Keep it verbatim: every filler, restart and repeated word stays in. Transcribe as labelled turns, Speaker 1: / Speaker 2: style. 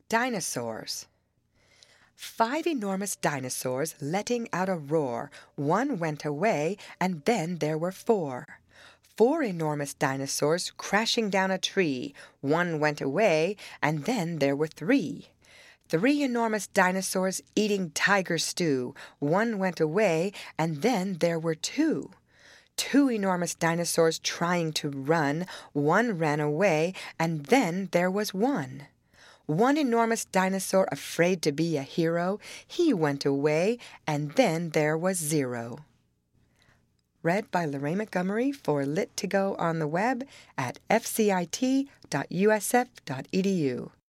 Speaker 1: Dinosaurs. Five enormous dinosaurs letting out a roar. One went away, and then there were four. Four enormous dinosaurs crashing down a tree. One went away, and then there were three. Three enormous dinosaurs eating tiger stew. One went away, and then there were two. Two enormous dinosaurs trying to run. One ran away, and then there was one. One enormous dinosaur afraid to be a hero. He went away, and then there was zero. Read by Lorraine Montgomery for Lit to Go on the web at f c i t dot u s f dot e d u.